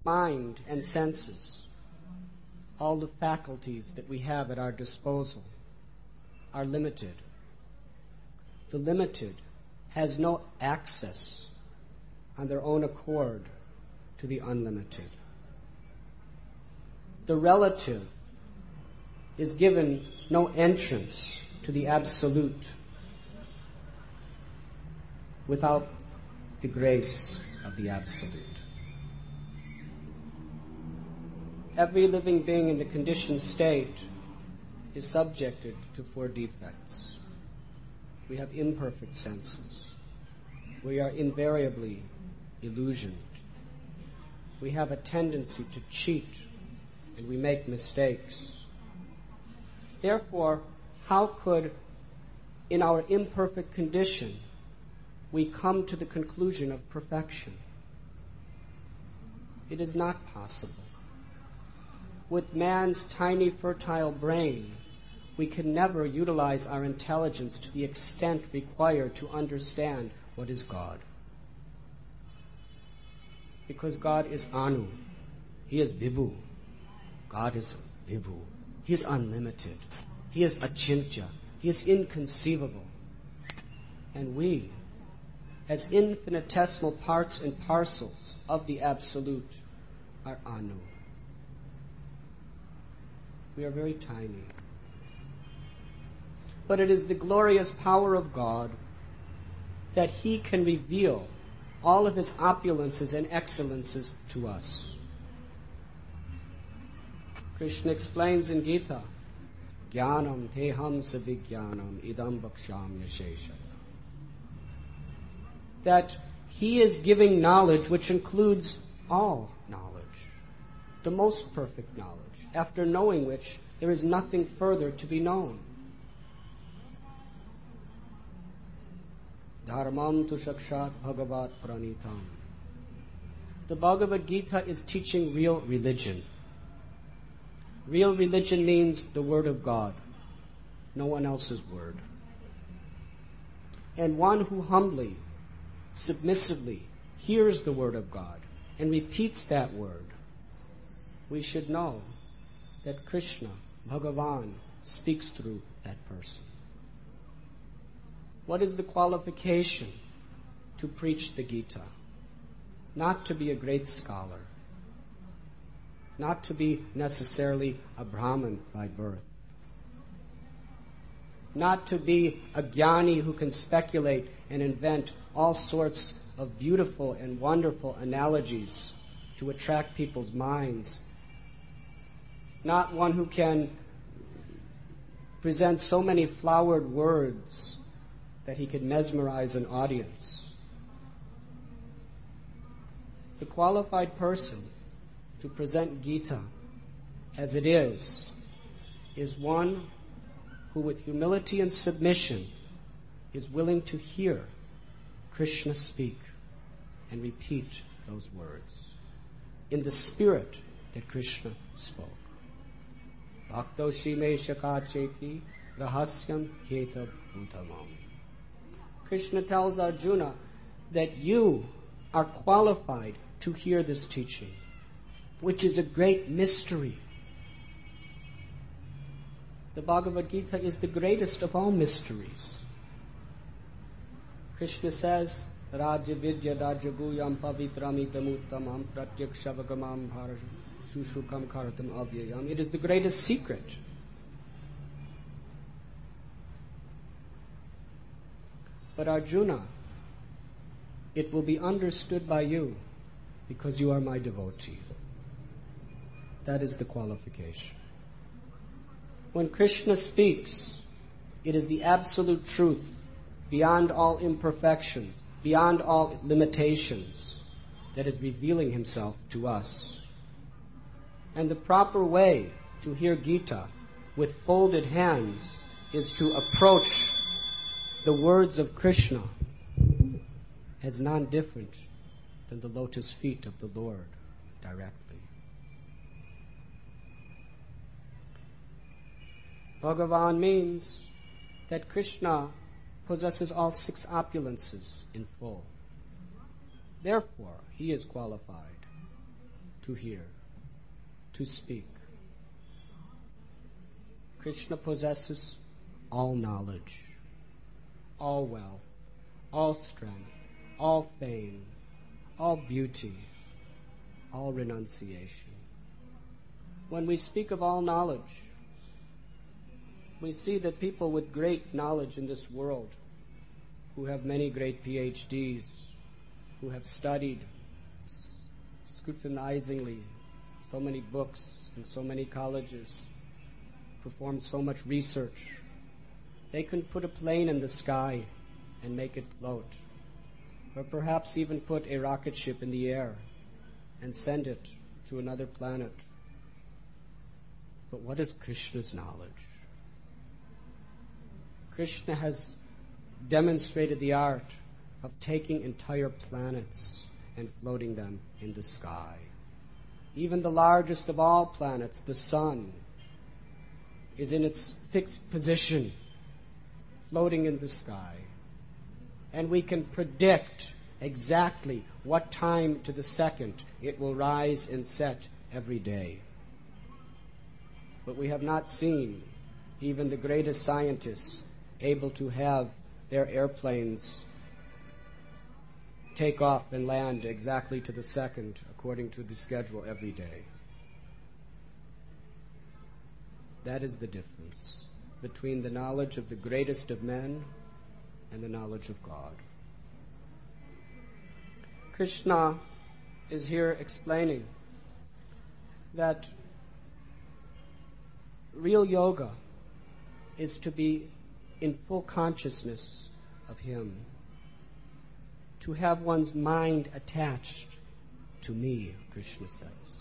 mind and senses, all the faculties that we have at our disposal, are limited. The limited has no access on their own accord to the unlimited. The relative is given no entrance to the absolute without the grace of the absolute. Every living being in the conditioned state is subjected to 4 defects. We have imperfect senses. We are invariably illusioned. We have a tendency to cheat, and we make mistakes. Therefore, how could, in our imperfect condition, we come to the conclusion of perfection? It is not possible. With man's tiny, fertile brain, we can never utilize our intelligence to the extent required to understand what is God. Because God is Anu. He is Vibhu. God is Vibhu. He is unlimited. He is Achintya. He is inconceivable. And we, as infinitesimal parts and parcels of the Absolute, are Anu. We are very tiny. But it is the glorious power of God that He can reveal all of His opulences and excellences to us. Krishna explains in Gita, Jnanam teham savijnanam idam bhakshamya sheshata, that He is giving knowledge which includes all knowledge, the most perfect knowledge, after knowing which there is nothing further to be known. Dharmam tu sakshat bhagavat pranitam. The Bhagavad Gita is teaching real religion. Real religion means the Word of God, no one else's word. And one who humbly, submissively hears the Word of God and repeats that word, we should know that Krishna, Bhagavan, speaks through that person. What is the qualification to preach the Gita? Not to be a great scholar, not to be necessarily a Brahmin by birth, not to be a jnani who can speculate and invent all sorts of beautiful and wonderful analogies to attract people's minds, not one who can present so many flowered words that he could mesmerize an audience. The qualified person to present Gita as it is one who with humility and submission is willing to hear Krishna speak and repeat those words in the spirit that Krishna spoke. Bhakto shime shakacheti rahasyam heta bhutamam. Krishna tells Arjuna that you are qualified to hear this teaching, which is a great mystery. The Bhagavad Gita is the greatest of all mysteries. Krishna says, Raja Vidya Rajaguyam Pavitramidam Uttamam Pratyakshavagam Bhara Shushukam Karatam Avyayam. It is the greatest secret. But Arjuna, it will be understood by you because you are my devotee. That is the qualification. When Krishna speaks, it is the absolute truth, beyond all imperfections, beyond all limitations, that is revealing Himself to us. And the proper way to hear Gita with folded hands is to approach the words of Krishna as non-different than the lotus feet of the Lord directly. Bhagavan means that Krishna possesses all 6 opulences in full. Therefore, He is qualified to hear, to speak. Krishna possesses all knowledge, all wealth, all strength, all fame, all beauty, all renunciation. When we speak of all knowledge, we see that people with great knowledge in this world, who have many great PhDs, who have studied scrutinizingly so many books in so many colleges, performed so much research, they can put a plane in the sky and make it float, or perhaps even put a rocket ship in the air and send it to another planet. But what is Krishna's knowledge? Krishna has demonstrated the art of taking entire planets and floating them in the sky. Even the largest of all planets, the sun, is in its fixed position, floating in the sky. And we can predict exactly what time to the second it will rise and set every day. But we have not seen even the greatest scientists able to have their airplanes take off and land exactly to the second according to the schedule every day. That is the difference between the knowledge of the greatest of men and the knowledge of God. Krishna is here explaining that real yoga is to be in full consciousness of Him, to have one's mind attached to me, Krishna says.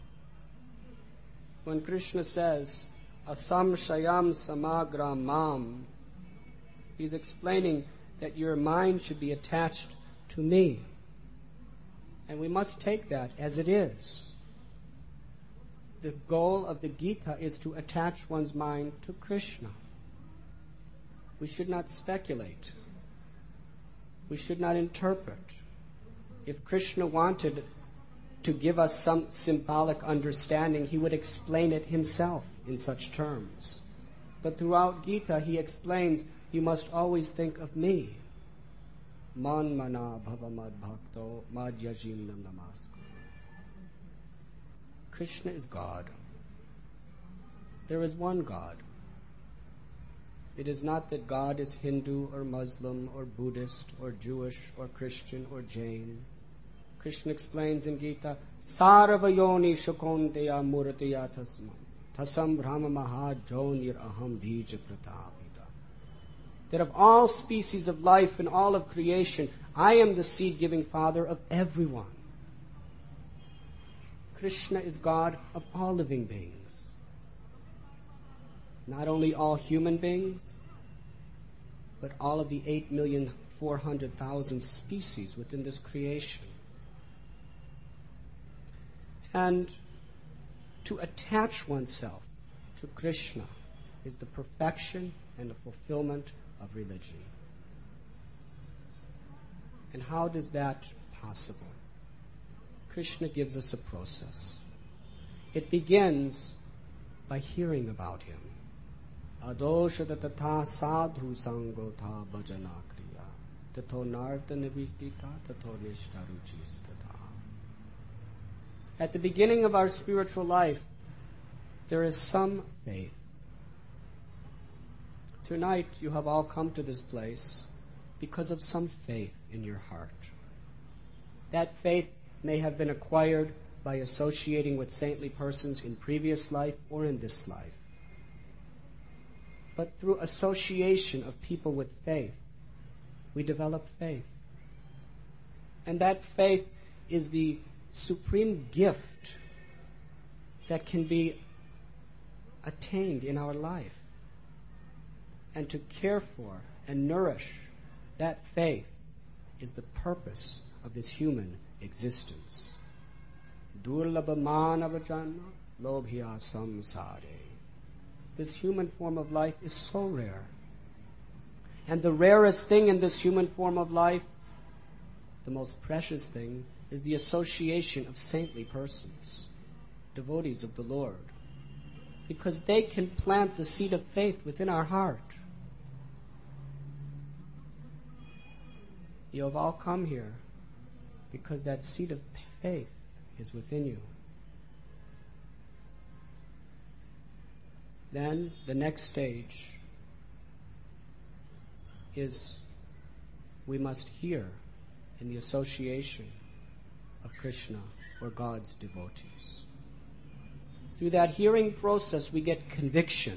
When Krishna says, asamshayam samagra mam, He's explaining that your mind should be attached to me. And we must take that as it is. The goal of the Gita is to attach one's mind to Krishna. We should not speculate. We should not interpret. If Krishna wanted to give us some symbolic understanding, He would explain it Himself in such terms. But throughout Gita, He explains, you must always think of me. Man mana bhava mad bhakto mad yajim nam namaskar. Krishna is God. There is one God. It is not that God is Hindu or Muslim or Buddhist or Jewish or Christian or Jain. Krishna explains in Gita, Sarvayoni shakonteya muratiya tasam brahma mahajonir aham bija pratapita. That of all species of life and all of creation, I am the seed-giving Father of everyone. Krishna is God of all living beings. Not only all human beings, but all of the 8,400,000 species within this creation. And to attach oneself to Krishna is the perfection and the fulfillment of religion. And how does that possible? Krishna gives us a process. It begins by hearing about Him. Adoshata tatha sadhu sango tha bhajana kriya tatho narta nivistita tatho nishta ruchis tatha. At the beginning of our spiritual life, there is some faith. Tonight you have all come to this place because of some faith in your heart. That faith may have been acquired by associating with saintly persons in previous life or in this life. But through association of people with faith, we develop faith. And that faith is the supreme gift that can be attained in our life. And to care for and nourish that faith is the purpose of this human existence. Durlabha manavajanna lobhya samsare. This human form of life is so rare. And the rarest thing in this human form of life the most precious thing is the association of saintly persons, devotees of the Lord, because they can plant the seed of faith within our heart. You have all come here because that seed of faith is within you. Then the next stage is we must hear in the association of Krishna or God's devotees. Through that hearing process, we get conviction.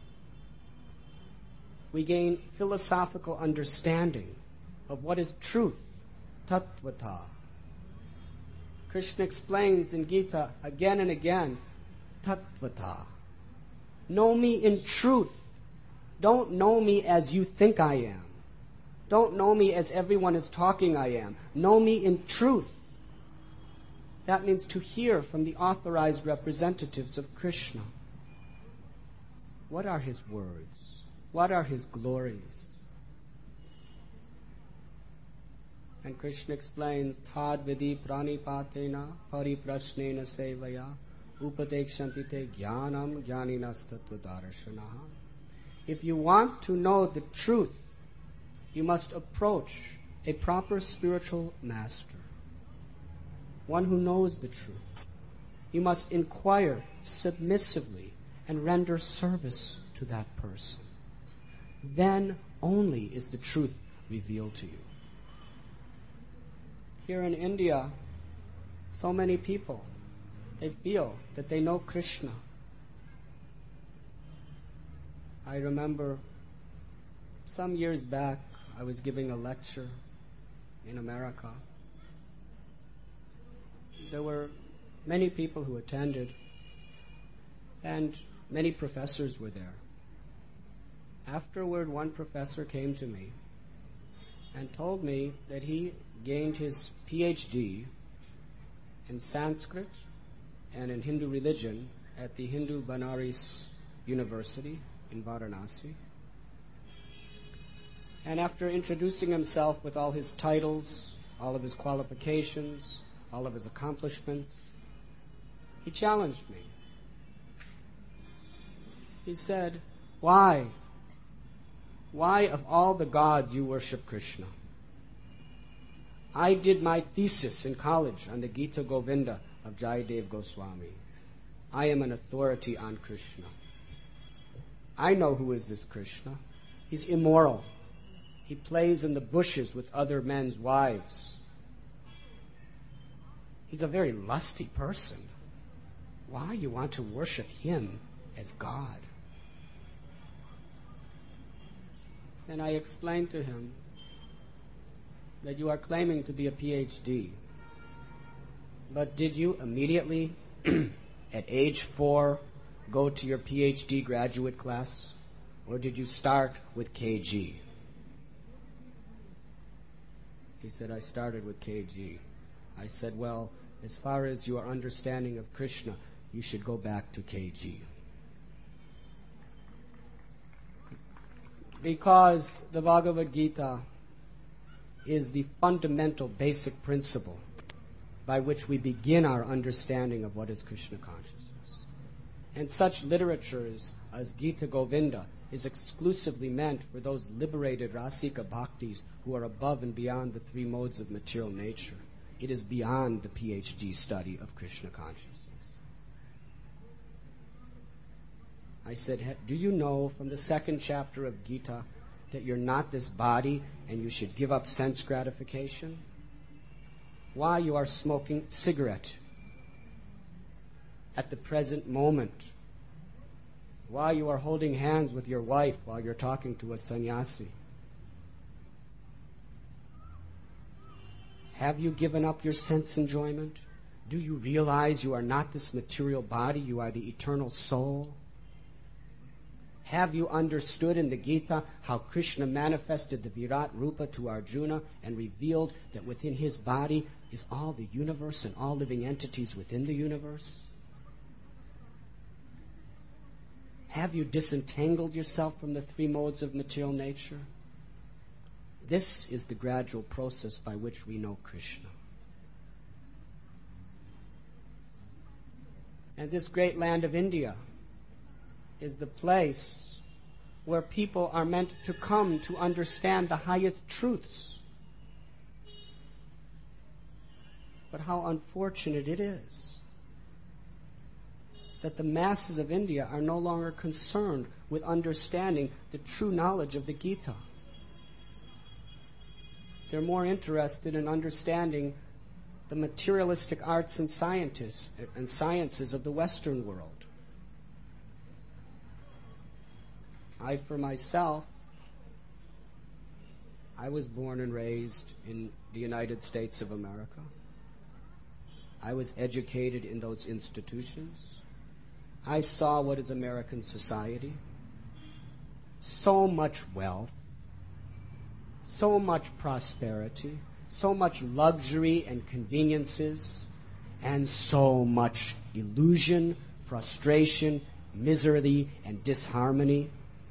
We gain philosophical understanding of what is truth, tattvata. Krishna explains in Gita again and again, tattvata. Know me in truth. Don't know me as you think I am. Don't know me as everyone is talking I am. Know me in truth. That means to hear from the authorized representatives of Krishna. What are his words? What are his glories? And Krishna explains, Tad vidi pranipatena pariprasnena sevaya upadekshanti te jnanam jnaninastatvadarashanaha. If you want to know the truth, you must approach a proper spiritual master, one who knows the truth. You must inquire submissively and render service to that person. Then only is the truth revealed to you. Here in India, so many people, they feel that they know Krishna. I remember some years back, I was giving a lecture in America. There were many people who attended, and many professors were there. Afterward, one professor came to me and told me that he gained his PhD in Sanskrit and in Hindu religion at the Hindu Banaras University in Varanasi. And after introducing himself with all his titles, all of his qualifications, all of his accomplishments, he challenged me. He said, Why of all the gods you worship Krishna? I did my thesis in college on the Gita Govinda of Jayadev Goswami. I am an authority on Krishna. I know who is this Krishna. He's immoral. He plays in the bushes with other men's wives. He's a very lusty person. Why you want to worship him as God? And I explained to him that you are claiming to be a PhD. But did you immediately, at age 4, go to your PhD graduate class? Or did you start with KG? He said, I started with KG. I said, well, as far as your understanding of Krishna, you should go back to KG. Because the Bhagavad Gita is the fundamental basic principle by which we begin our understanding of what is Krishna consciousness. And such literatures as Gita Govinda is exclusively meant for those liberated Rasika Bhaktis who are above and beyond the three modes of material nature. It is beyond the PhD study of Krishna consciousness. I said, do you know from the second chapter of Gita that you're not this body and you should give up sense gratification? Why you are smoking cigarette at the present moment? Why you are holding hands with your wife while you're talking to a sannyasi? Have you given up your sense enjoyment? Do you realize you are not this material body, you are the eternal soul? Have you understood in the Gita how Krishna manifested the Virat Rupa to Arjuna and revealed that within his body is all the universe and all living entities within the universe? Have you disentangled yourself from the three modes of material nature? This is the gradual process by which we know Krishna. And this great land of India is the place where people are meant to come to understand the highest truths. But how unfortunate it is that the masses of India are no longer concerned with understanding the true knowledge of the Gita. They're more interested in understanding the materialistic arts and sciences of the Western world. I, for myself, I was born and raised in the United States of America. I was educated in those institutions. I saw what is American society. So much wealth, so much prosperity, so much luxury and conveniences, and so much illusion, frustration, misery, and disharmony.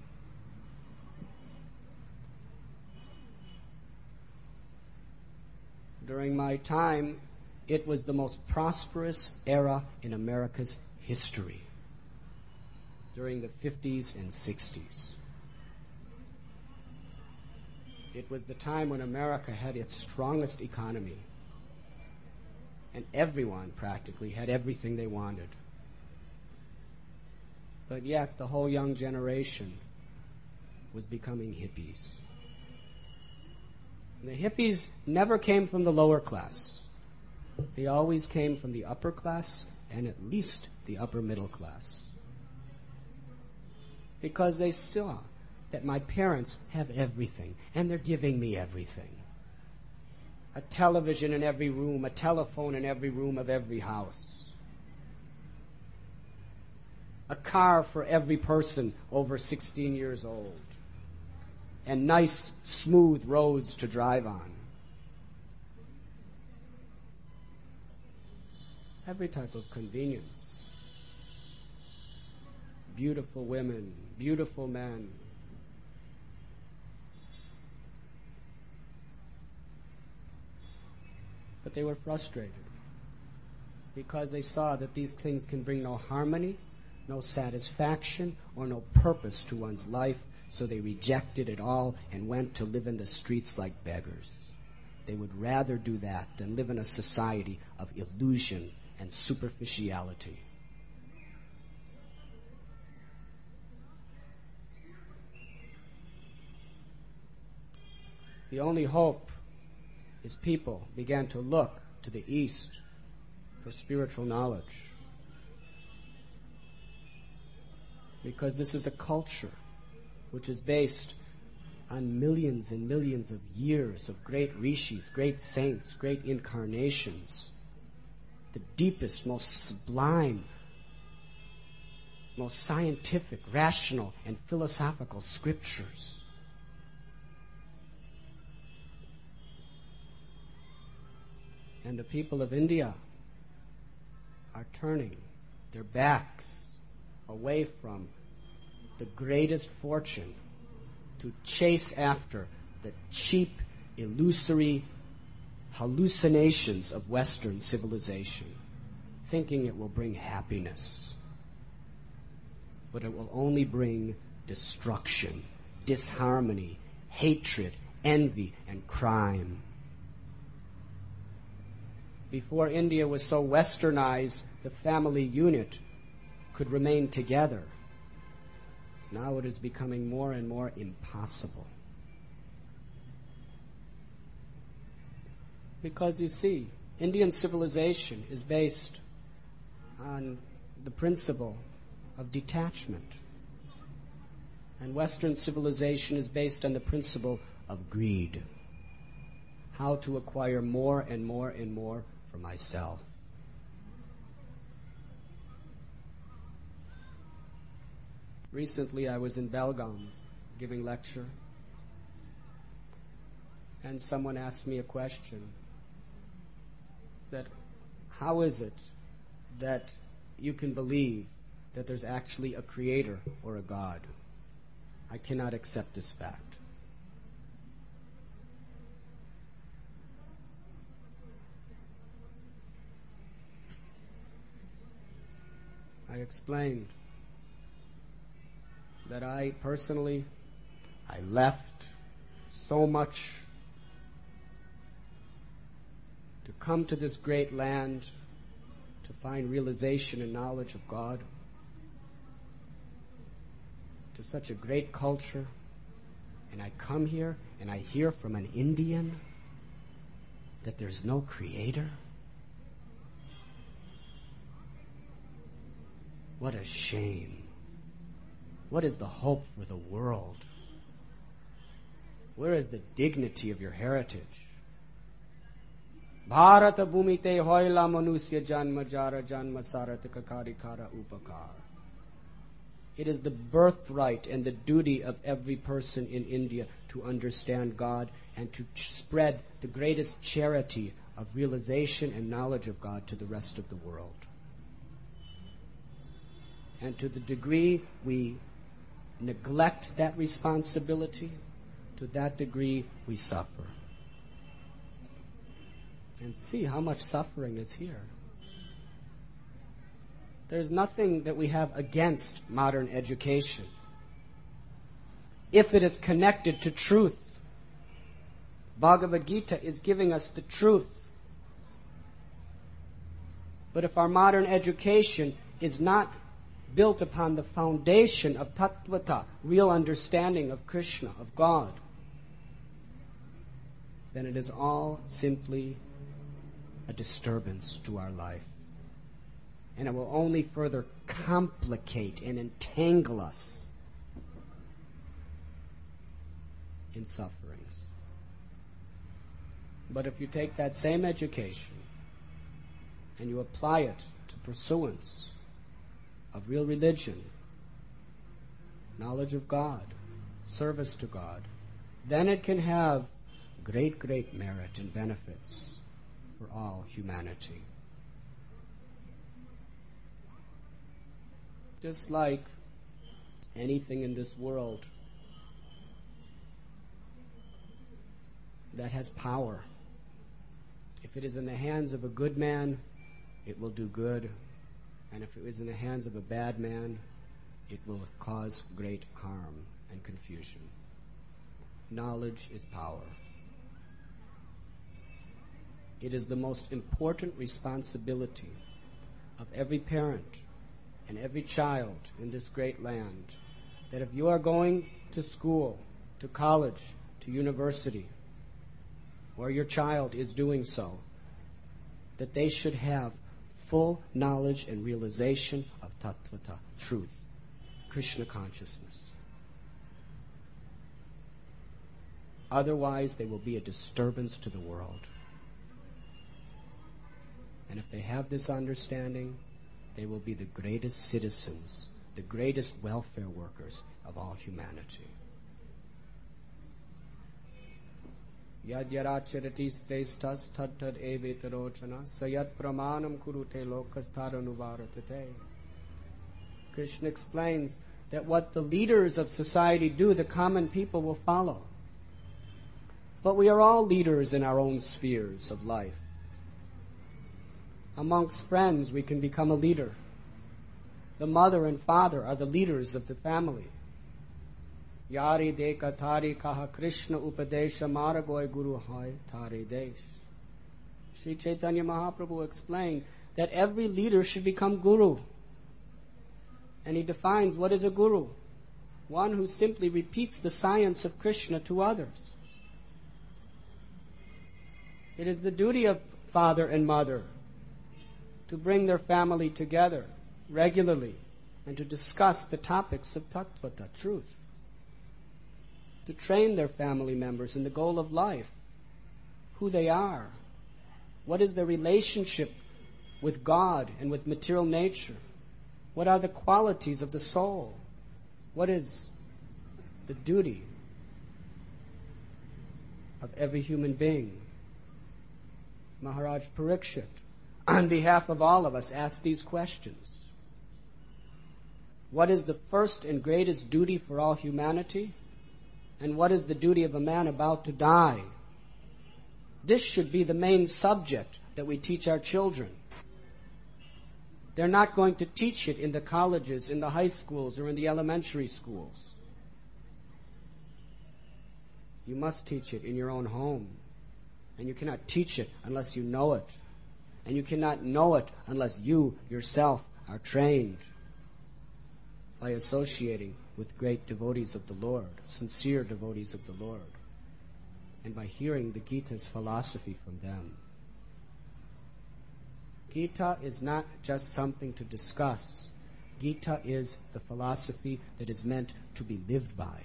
During my time, it was the most prosperous era in America's history, during the 50s and 60s. It was the time when America had its strongest economy, and everyone practically had everything they wanted. But yet the whole young generation was becoming hippies. And the hippies never came from the lower class. They always came from the upper class, and at least the upper middle class. Because they saw that my parents have everything, and they're giving me everything. A television in every room, a telephone in every room of every house. A car for every person over 16 years old. And nice, smooth roads to drive on. Every type of convenience. Beautiful women, beautiful men. But they were frustrated because they saw that these things can bring no harmony, no satisfaction, or no purpose to one's life, so they rejected it all and went to live in the streets like beggars. They would rather do that than live in a society of illusion and superficiality. The only hope is people began to look to the East for spiritual knowledge. Because this is a culture which is based on millions and millions of years of great rishis, great saints, great incarnations. The deepest, most sublime, most scientific, rational, and philosophical scriptures. And the people of India are turning their backs away from the greatest fortune to chase after the cheap, illusory hallucinations of Western civilization, thinking it will bring happiness. But it will only bring destruction, disharmony, hatred, envy, and crime. Before India was so westernized, the family unit could remain together. Now it is becoming more and more impossible. Because you see, Indian civilization is based on the principle of detachment. And Western civilization is based on the principle of greed. How to acquire more and more and more for myself. Recently I was in Belgaum giving lecture, and someone asked me a question that how is it that you can believe that there's actually a creator or a God? I cannot accept this fact. I explained that I personally, I left so much to come to this great land to find realization and knowledge of God, to such a great culture, and I come here and I hear from an Indian that there's no creator. What a shame. What is the hope for the world? Where is the dignity of your heritage? Bharata bhumite hoila manusya janma jara janma sarataka karikara upakar. It is the birthright and the duty of every person in India to understand God and to spread the greatest charity of realization and knowledge of God to the rest of the world. And to the degree we neglect that responsibility, to that degree we suffer. And see how much suffering is here. There's nothing that we have against modern education if it is connected to truth. Bhagavad Gita is giving us the truth. But if our modern education is not built upon the foundation of tattvata, real understanding of Krishna, of God, then it is all simply a disturbance to our life. And it will only further complicate and entangle us in sufferings. But if you take that same education and you apply it to pursuance of real religion, knowledge of God, service to God, then it can have great, great merit and benefits for all humanity. Just like anything in this world that has power, if it is in the hands of a good man, it will do good. And if it is in the hands of a bad man, it will cause great harm and confusion. Knowledge is power. It is the most important responsibility of every parent and every child in this great land, that if you are going to school, to college, to university, or your child is doing so, that they should have full knowledge and realization of tattvata, truth, Krishna consciousness. Otherwise, they will be a disturbance to the world. And if they have this understanding, they will be the greatest citizens, the greatest welfare workers of all humanity. Yad yaracharati sreshthas tad tad evetarochana sayat pramanam kurute lokas tadanuvaratate. Krishna explains that what the leaders of society do, the common people will follow. But we are all leaders in our own spheres of life. Amongst friends, we can become a leader. The mother and father are the leaders of the family. Yari deka thari kaha Krishna upadesha maragoy guru hai thari desh. Sri Chaitanya Mahaprabhu explained that every leader should become guru. And he defines what is a guru. One who simply repeats the science of Krishna to others. It is the duty of father and mother to bring their family together regularly and to discuss the topics of tattvata, truth. To train their family members in the goal of life, who they are, what is their relationship with God and with material nature, what are the qualities of the soul, what is the duty of every human being. Maharaj Parikshit, on behalf of all of us, ask these questions. What is the first and greatest duty for all humanity? And what is the duty of a man about to die? This should be the main subject that we teach our children. They're not going to teach it in the colleges, in the high schools, or in the elementary schools. You must teach it in your own home. And you cannot teach it unless you know it. And you cannot know it unless you yourself are trained by associating with great devotees of the Lord, sincere devotees of the Lord, and by hearing the Gita's philosophy from them. Gita is not just something to discuss. Gita is the philosophy that is meant to be lived by.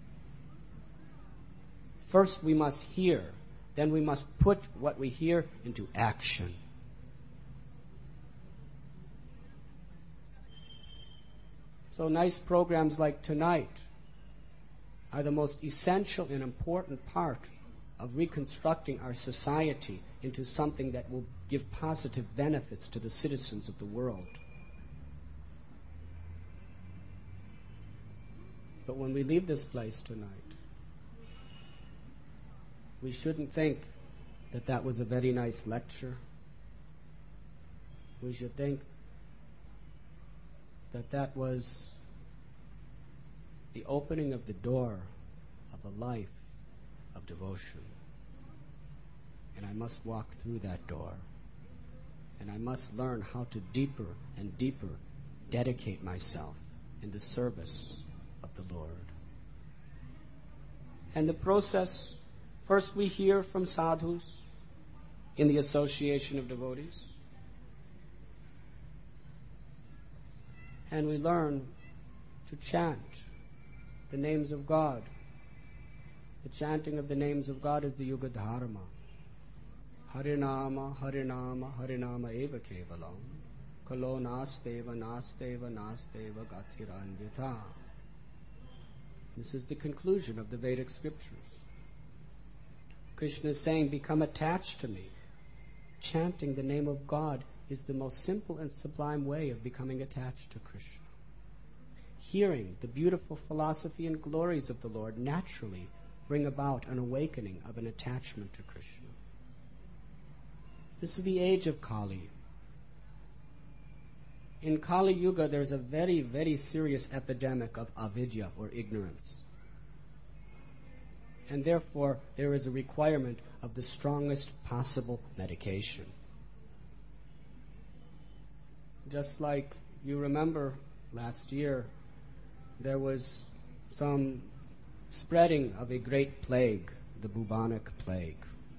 First we must hear, then we must put what we hear into action. So nice programs like tonight are the most essential and important part of reconstructing our society into something that will give positive benefits to the citizens of the world. But when we leave this place tonight, we shouldn't think that that was a very nice lecture. We should think that that was the opening of the door of a life of devotion. And I must walk through that door. And I must learn how to deeper and deeper dedicate myself in the service of the Lord. And the process, first we hear from sadhus in the association of devotees. And we learn to chant the names of God. The chanting of the names of God is the Yuga Dharma. Harinama, Harinama, Harinama eva kevalam. Kalo nasteva, nasteva, nasteva gatiranyata. This is the conclusion of the Vedic scriptures. Krishna is saying, become attached to me. Chanting the name of God is the most simple and sublime way of becoming attached to Krishna. Hearing the beautiful philosophy and glories of the Lord naturally bring about an awakening of an attachment to Krishna. This is the age of Kali. In Kali Yuga, there's a very, very serious epidemic of avidya, or ignorance. And therefore, there is a requirement of the strongest possible medication. Just like you remember last year, there was some spreading of a great plague, the bubonic plague,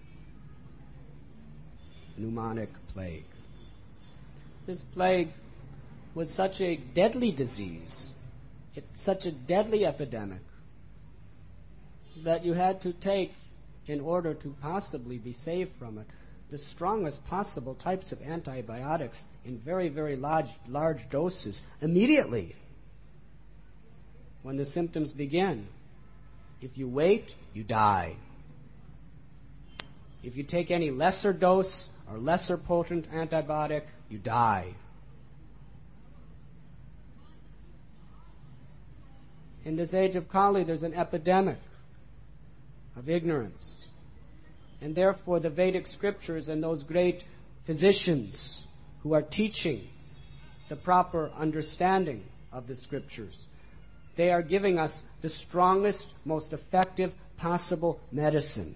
pneumonic plague. This plague was such a deadly disease, such a deadly epidemic, that you had to take, in order to possibly be saved from it, the strongest possible types of antibiotics in very, very large doses immediately when the symptoms begin. If you wait, you die. If you take any lesser dose or lesser potent antibiotic, you die. In this age of Kali, there's an epidemic of ignorance. And therefore the Vedic scriptures and those great physicians who are teaching the proper understanding of the scriptures, they are giving us the strongest, most effective possible medicine,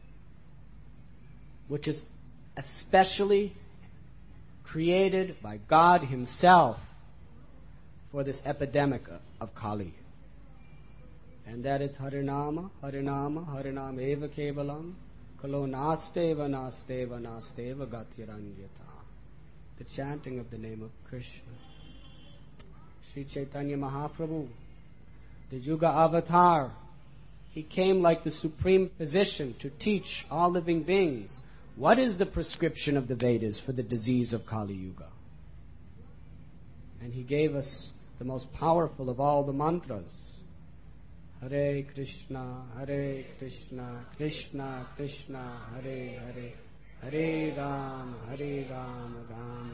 which is especially created by God Himself for this epidemic of Kali. And that is Harinama, Harinama, Harinama eva kevalam, Kalo nasteva, nasteva, nasteva gatiranyata. The chanting of the name of Krishna. Sri Chaitanya Mahaprabhu, the Yuga Avatar, he came like the supreme physician to teach all living beings what is the prescription of the Vedas for the disease of Kali Yuga. And he gave us the most powerful of all the mantras. Hare Krishna, Krishna Krishna, Hare Hare, Hare Ram, Ram Ram.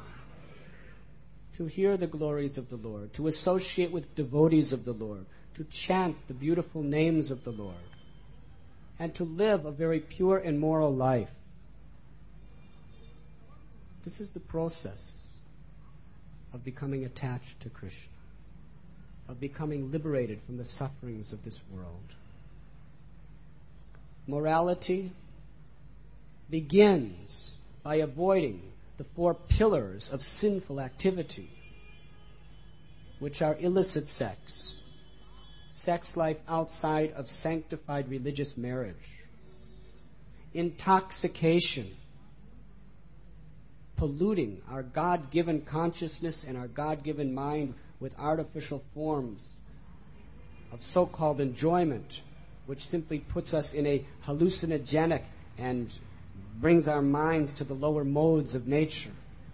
To hear the glories of the Lord, to associate with devotees of the Lord, to chant the beautiful names of the Lord, and to live a very pure and moral life. This is the process. of becoming attached to Krishna, of becoming liberated from the sufferings of this world. Morality begins by avoiding the 4 pillars of sinful activity, which are illicit sex, sex life outside of sanctified religious marriage, intoxication, polluting our God-given consciousness and our God-given mind with artificial forms of so-called enjoyment, which simply puts us in a hallucinogenic and brings our minds to the lower modes of nature.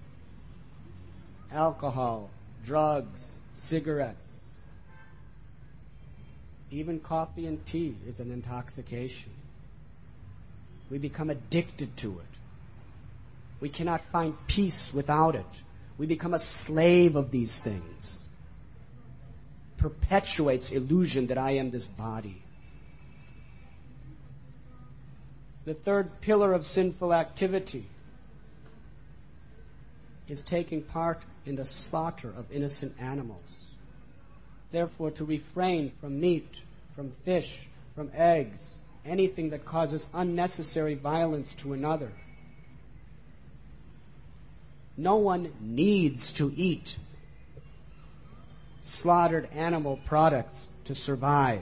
Alcohol, drugs, cigarettes, even coffee and tea is an intoxication. We become addicted to it. We cannot find peace without it. We become a slave of these things. Perpetuates illusion that I am this body. The 3rd pillar of sinful activity is taking part in the slaughter of innocent animals. Therefore, to refrain from meat, from fish, from eggs, anything that causes unnecessary violence to another. No one needs to eat slaughtered animal products to survive.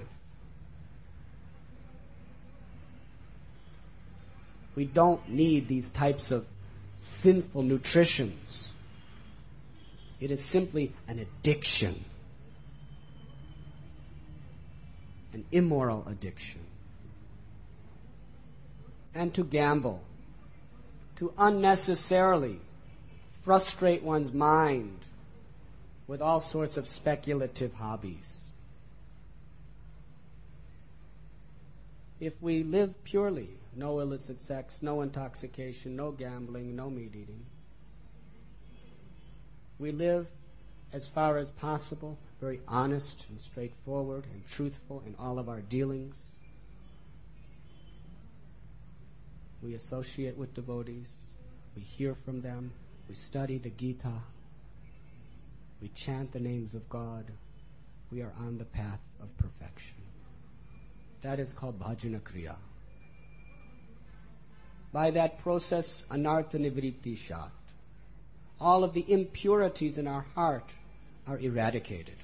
We don't need these types of sinful nutritions. It is simply an addiction, an immoral addiction. And to gamble, to unnecessarily frustrate one's mind with all sorts of speculative hobbies. If we live purely, no illicit sex, no intoxication, no gambling, no meat eating, we live, as far as possible, very honest and straightforward and truthful in all of our dealings. We associate with devotees. We hear from them. We study the Gita. We chant the names of God. We are on the path of perfection. That is called bhajana kriya. By that process, anartha nivritti shat. All of the impurities in our heart are eradicated.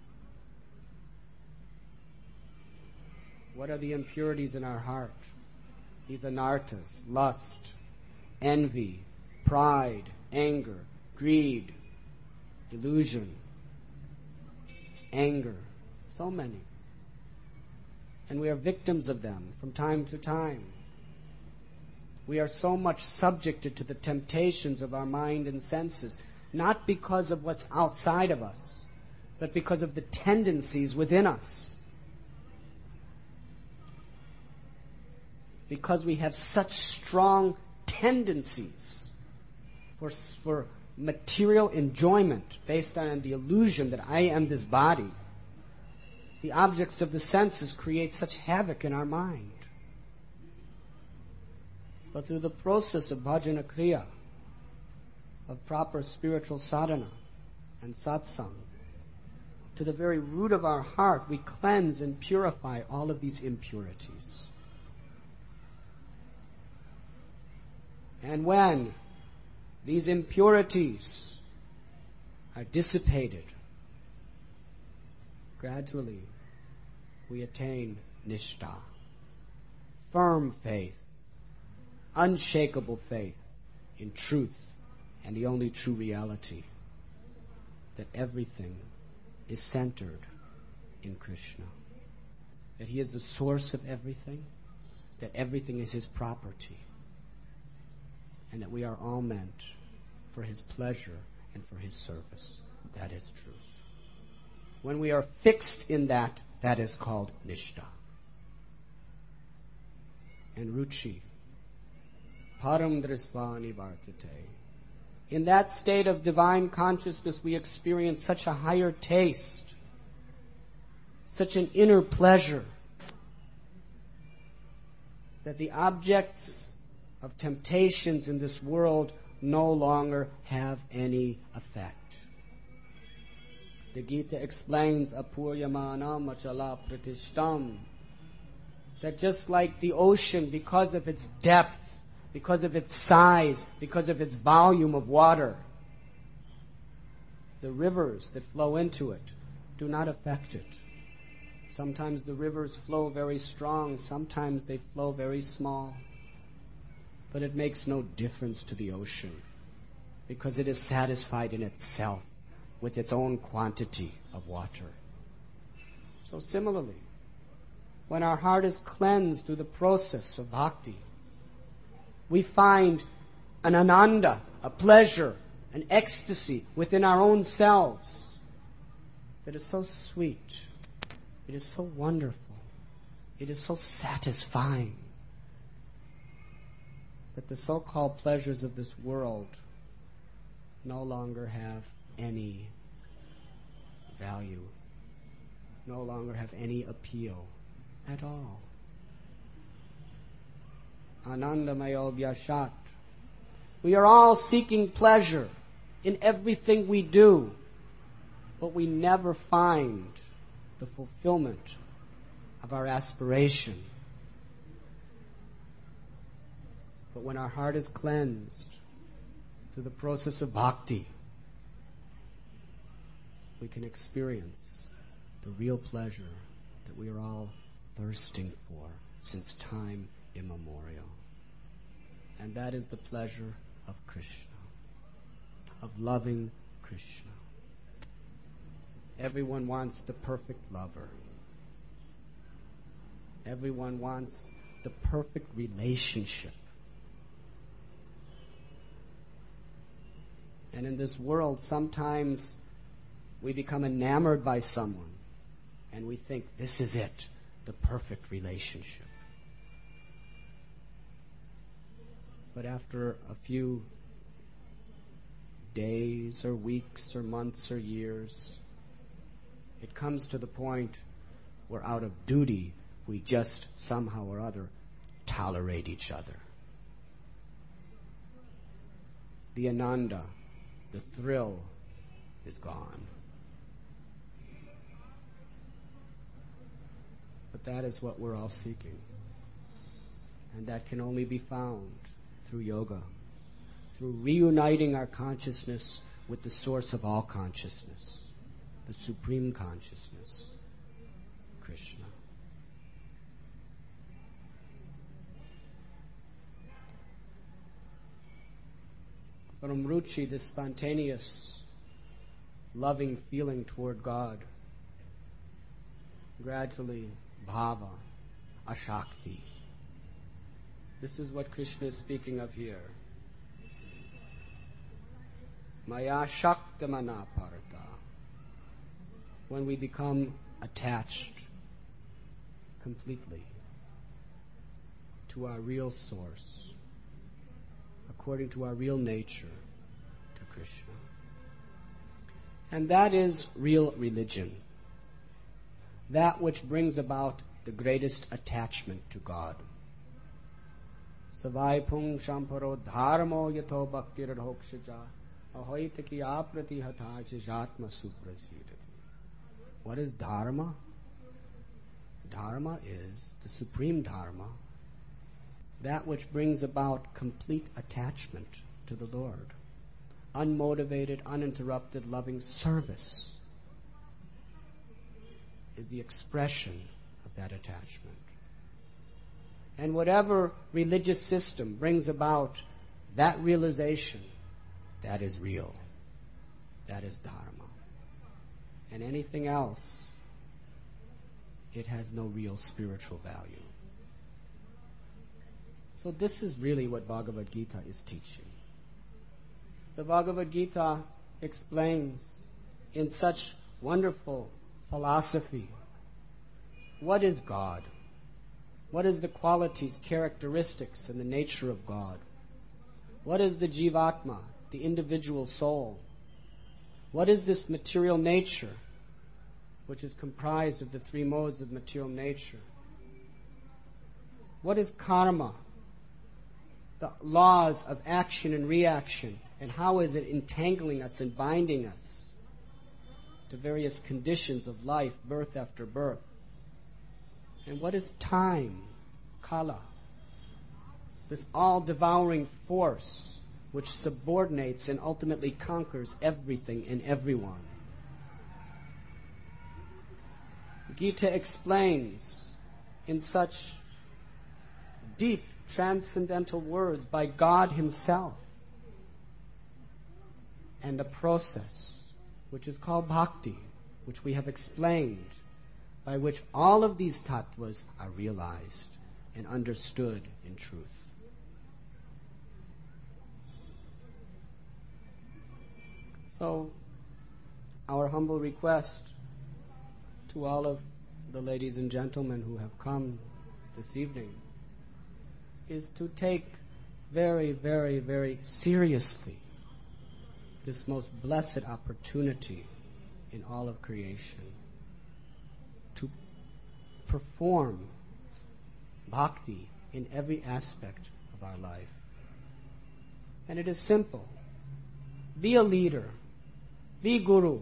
What are the impurities in our heart? These anarthas: lust, envy, pride, anger, greed, illusion, anger, so many. And we are victims of them from time to time. We are so much subjected to the temptations of our mind and senses, not because of what's outside of us, but because of the tendencies within us. Because we have such strong tendencies for material enjoyment based on the illusion that I am this body, the objects of the senses create such havoc in our mind. But through the process of bhajana kriya, of proper spiritual sadhana and satsang, to the very root of our heart, we cleanse and purify all of these impurities. And when these impurities are dissipated, gradually we attain nishtha, firm faith, unshakable faith in truth and the only true reality, that everything is centered in Krishna, that He is the source of everything, that everything is His property, and that we are all meant for His pleasure and for His service. That is truth. When we are fixed in that, that is called nishtha. And ruchi, param drisvani vartate. In that state of divine consciousness, we experience such a higher taste, such an inner pleasure, that the objects of temptations in this world no longer have any effect. The Gita explains Apuryamanam Achala Pratishtam, that just like the ocean, because of its depth, because of its size, because of its volume of water, the rivers that flow into it do not affect it. Sometimes the rivers flow very strong, sometimes they flow very small. But it makes no difference to the ocean, because it is satisfied in itself with its own quantity of water. So similarly, when our heart is cleansed through the process of bhakti, we find an ananda, a pleasure, an ecstasy within our own selves that is so sweet, it is so wonderful, it is so satisfying, that the so-called pleasures of this world no longer have any value, no longer have any appeal at all. Anandamayo Vyashat. We are all seeking pleasure in everything we do, but we never find the fulfillment of our aspiration. But when our heart is cleansed through the process of bhakti, we can experience the real pleasure that we are all thirsting for since time immemorial. And that is the pleasure of Krishna, of loving Krishna. Everyone wants the perfect lover. Everyone wants the perfect relationship. And in this world, sometimes we become enamored by someone and we think, this is it, the perfect relationship. But after a few days or weeks or months or years, it comes to the point where out of duty, we just somehow or other tolerate each other. The ananda, the thrill, is gone. But that is what we're all seeking. And that can only be found through yoga, through reuniting our consciousness with the source of all consciousness, the supreme consciousness, Krishna. From ruchi, this spontaneous, loving feeling toward God, gradually bhava, ashakti. This is what Krishna is speaking of here. Maya shaktamana parata. When we become attached completely to our real source, according to our real nature, to Krishna. And that is real religion. That which brings about the greatest attachment to God. Savai pung shamparo dharmo yato bhaktir dhokshaja ahoitaki aprati hataja jatma suprasirati. What is dharma? Dharma is the supreme dharma, that which brings about complete attachment to the Lord. Unmotivated, uninterrupted, loving service is the expression of that attachment. And whatever religious system brings about that realization, that is real. That is dharma. And anything else, it has no real spiritual value. So this is really what Bhagavad Gita is teaching. The Bhagavad Gita explains in such wonderful philosophy what is God, what is the qualities, characteristics, and the nature of God, what is the jivatma, the individual soul, what is this material nature, which is comprised of the three modes of material nature, what is karma, the laws of action and reaction, and how is it entangling us and binding us to various conditions of life, birth after birth. And what is time? Kala. This all-devouring force which subordinates and ultimately conquers everything and everyone. Gita explains in such deep, transcendental words by God Himself, and a process which is called bhakti, which we have explained, by which all of these tattvas are realized and understood in truth. So, our humble request to all of the ladies and gentlemen who have come this evening is to take very, very, very seriously this most blessed opportunity in all of creation to perform bhakti in every aspect of our life. And it is simple. Be a leader. Be guru.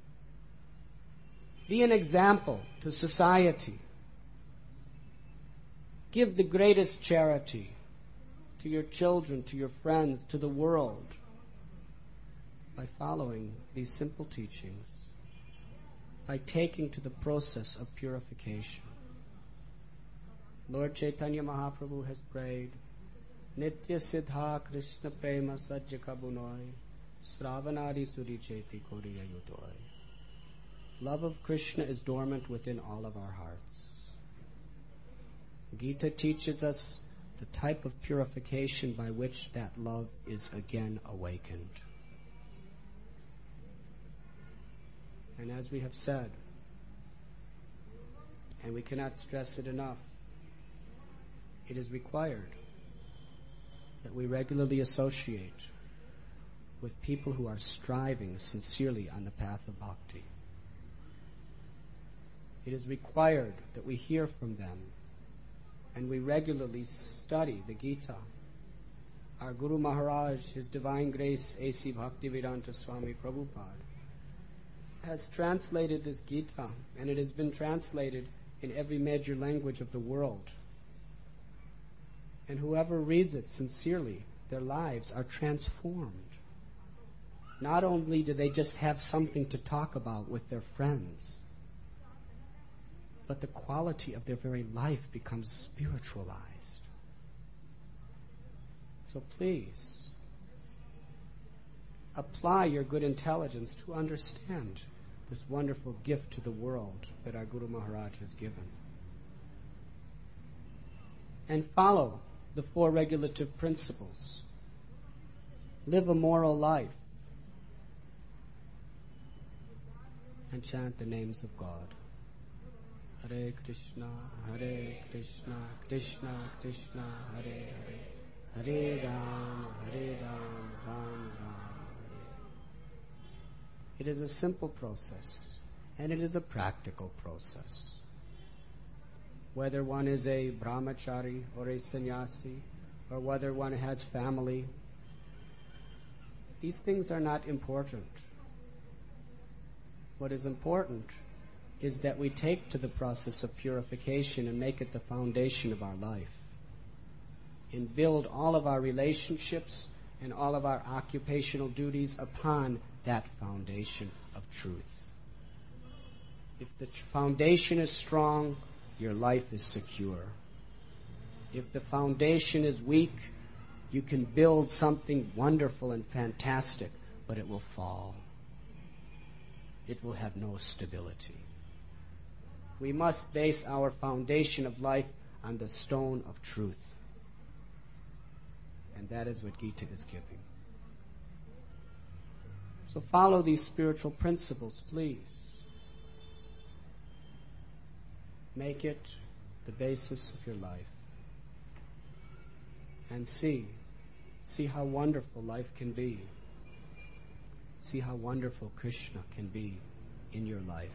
Be an example to society. Give the greatest charity to your children, to your friends, to the world by following these simple teachings, by taking to the process of purification. Lord Chaitanya Mahaprabhu has prayed, Nitya Siddha Krishna Prema Sajja Kabunoy Sravanari Suri Cheti Koriya Yudoy. Love of Krishna is dormant within all of our hearts. Gita teaches us the type of purification by which that love is again awakened. And as we have said, and we cannot stress it enough, it is required that we regularly associate with people who are striving sincerely on the path of bhakti. It is required that we hear from them and we regularly study the Gita. Our Guru Maharaj, His Divine Grace, A.C. Bhaktivedanta Swami Prabhupada, has translated this Gita, and it has been translated in every major language of the world. And whoever reads it sincerely, their lives are transformed. Not only do they just have something to talk about with their friends, but the quality of their very life becomes spiritualized. So please, apply your good intelligence to understand this wonderful gift to the world that our Guru Maharaj has given. And follow the 4 regulative principles. Live a moral life. And chant the names of God. Hare Krishna, Krishna Krishna, Hare Hare, Hare Ram, Ram Ram. It is a simple process, and it is a practical process. Whether one is a brahmachari or a sannyasi, or whether one has family, these things are not important. What is important is that we take to the process of purification and make it the foundation of our life, and build all of our relationships and all of our occupational duties upon that foundation of truth. If the foundation is strong, your life is secure. If the foundation is weak, you can build something wonderful and fantastic, but it will fall. It will have no stability. We must base our foundation of life on the stone of truth. And that is what Gita is giving. So follow these spiritual principles, please. Make it the basis of your life. And see how wonderful life can be. See how wonderful Krishna can be in your life.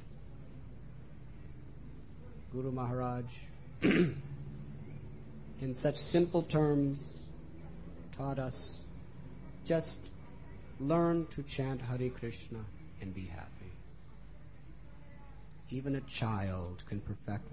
Guru Maharaj, in such simple terms, taught us, just learn to chant Hare Krishna and be happy. even a child can perfect